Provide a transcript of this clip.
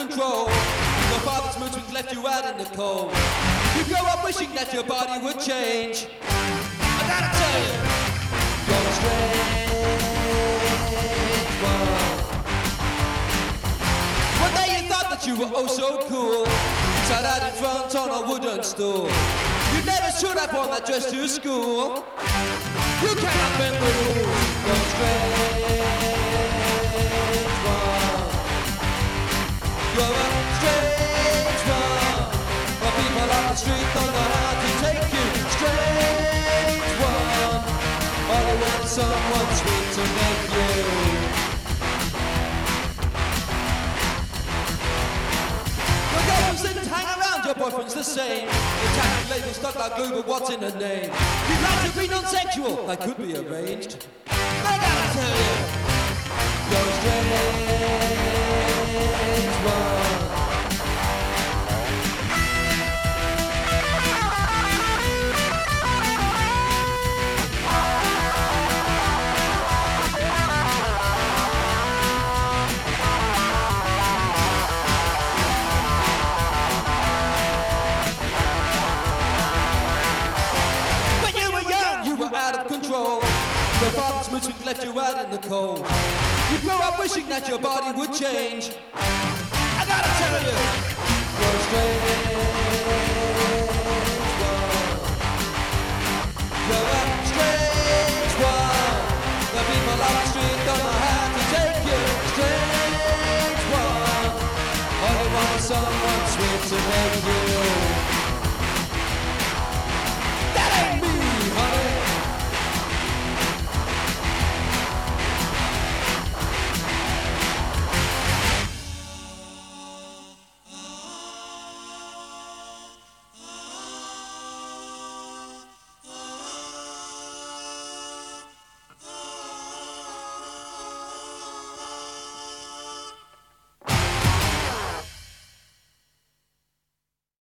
control. Your father's moods which left you out in the cold. You grow up wishing that your body would change. I gotta tell you, you're a strange one. One day you thought that you were oh so cool, sat out in front on a wooden stool. You never should have worn that dress to school. You cannot bend the rules. You're a strange one. You're a strange one. The people on the street don't know how to take you. Strange one. All they want is someone sweet to make you. Your girlfriends didn't hang around, your boyfriend's the same. Your tattoo label stuck like glue, but what's in the name? You'd like to be non-sexual, that could be arranged. I gotta tell you, you're a strange one. Your father's moods which left you out in the cold. You grow up wishing that your body would change. I gotta tell you, you're a strange one. You're a strange one. The people on the street don't know how to take you. Strange one. All they want is someone sweet to make you.